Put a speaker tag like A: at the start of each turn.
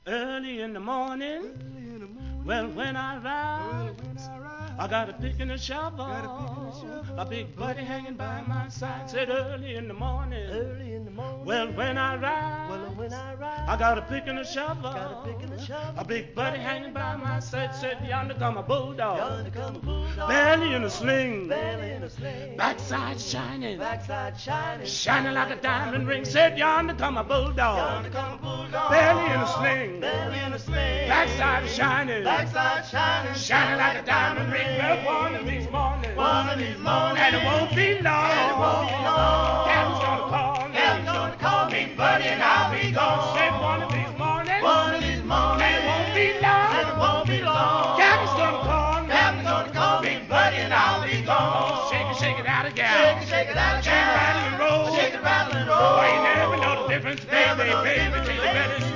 A: Early in the morning, well, when I rise, I got a pick and a shovel, a big buddy hanging by my side. Said early in the morning, well, when I rise, I got a pick and a shovel, a big buddy hanging by my side. Said yonder come a bulldog, belly in a sling, backside shining, shining like a diamond ring. Said yonder come a bulldog, belly in a sling, backside shining, shining like a diamond ring. Well, one of these mornings, and it won't be long. Captain's gonna call me, buddy, and I'll be gone.